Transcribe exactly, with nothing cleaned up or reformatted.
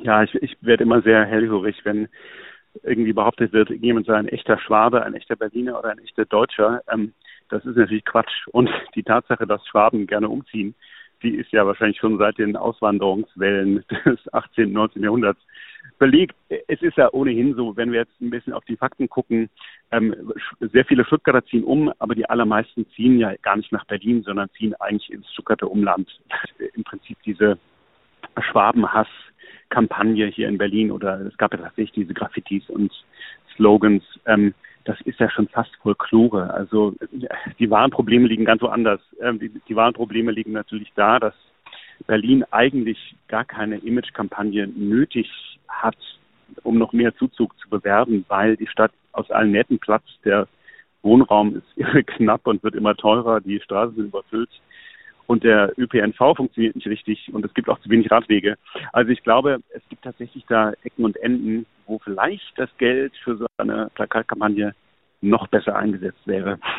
Ja, ich, ich werde immer sehr hellhörig, wenn irgendwie behauptet wird, jemand sei ein echter Schwabe, ein echter Berliner oder ein echter Deutscher. Ähm, das ist natürlich Quatsch. Und die Tatsache, dass Schwaben gerne umziehen, die ist ja wahrscheinlich schon seit den Auswanderungswellen des achtzehnten, neunzehnten Jahrhunderts belegt. Es ist ja ohnehin so, wenn wir jetzt ein bisschen auf die Fakten gucken, ähm, sehr viele Stuttgarter ziehen um, aber die allermeisten ziehen ja gar nicht nach Berlin, sondern ziehen eigentlich ins Stuttgarter Umland. Im Prinzip diese Schwabenhass-Kampagne hier in Berlin oder es gab ja tatsächlich diese Graffitis und Slogans, ähm, das ist ja schon fast Folklore. Also die wahren Probleme liegen ganz woanders. Ähm, die, die wahren Probleme liegen natürlich da, dass Berlin eigentlich gar keine Image-Kampagne nötig hat, um noch mehr Zuzug zu bewerben, weil die Stadt aus allen Nähten platzt. Der Wohnraum ist irre knapp und wird immer teurer, die Straßen sind überfüllt und der Ö P N V funktioniert nicht richtig und es gibt auch zu wenig Radwege. Also ich glaube, es gibt tatsächlich da Ecken und Enden, wo vielleicht das Geld für so eine Plakatkampagne noch besser eingesetzt wäre.